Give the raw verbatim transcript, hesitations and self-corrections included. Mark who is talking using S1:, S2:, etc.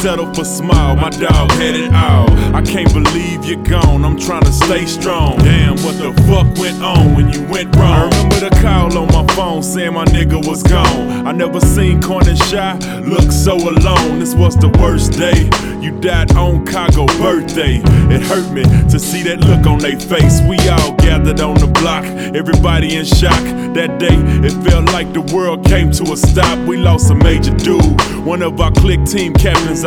S1: settle for small, my dog had it all. I can't believe you're gone, I'm trying to stay strong. Damn, what the fuck went on when you went wrong? I remember the call on my phone saying my nigga was gone. I never seen Corner Shy look so alone. This was the worst day. You died on Cargo birthday. It hurt me to see that look on their face. We all gathered on the block, everybody in shock. That day, it felt like the world came to a stop. We lost a major dude, one of our clique team captains.